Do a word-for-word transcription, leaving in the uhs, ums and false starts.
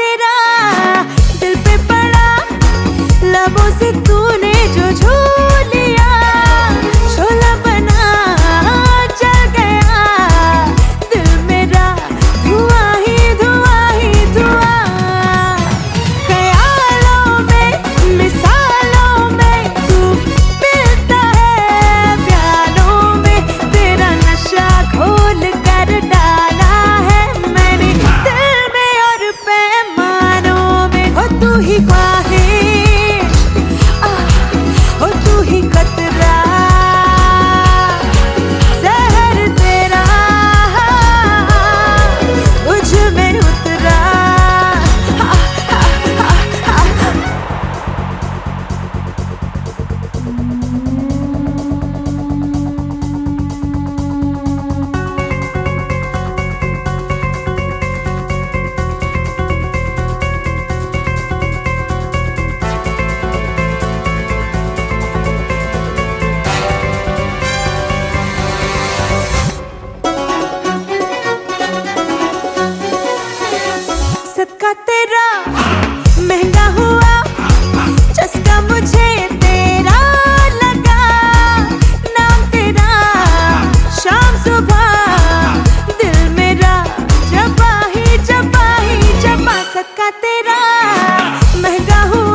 तेरा दिल पे पड़ा, लबों से तूने जो झू लिया, शोला बना चल गया दिल मेरा, धुआं ही धुआं ही धुआं। ख्यालों में मिसालों में तू मिलता है, प्यालों में तेरा नशा घोल कर डाला है मैंने दिल में और पैमानों में। हो तू ही ख्वाहिश, हो तू ही खतरा, जहर तेरा मुझ में उतरा। सदका तेरा महंगा हुआ, चस्का मुझे तेरा लगा, नाम तेरा शाम सुबह दिल मेरा जबा ही जबा ही जबा। सदका तेरा महंगा हुआ,